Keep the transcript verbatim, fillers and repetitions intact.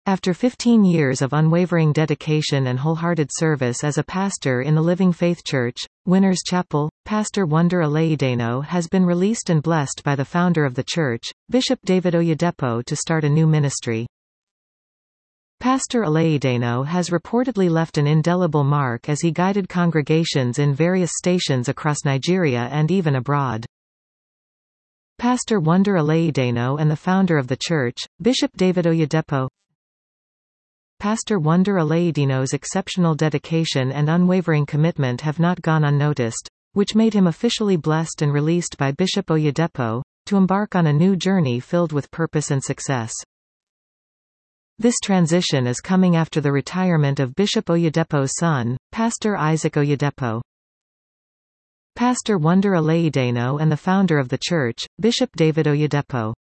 After fifteen years of unwavering dedication and wholehearted service as a pastor in the Living Faith Church, Winners Chapel, Pastor Wonder Aleidano has been released and blessed by the founder of the church, Bishop David Oyedepo, to start a new ministry. Pastor Aleidano has reportedly left an indelible mark as he guided congregations in various stations across Nigeria and even abroad. Pastor Wonder Aleidano and the founder of the church, Bishop David Oyedepo. Pastor Wonder Aleidano's exceptional dedication and unwavering commitment have not gone unnoticed, which made him officially blessed and released by Bishop Oyedepo, to embark on a new journey filled with purpose and success. This transition is coming after the retirement of Bishop Oyedepo's son, Pastor Isaac Oyedepo. Pastor Wonder Aleidano and the founder of the church, Bishop David Oyedepo.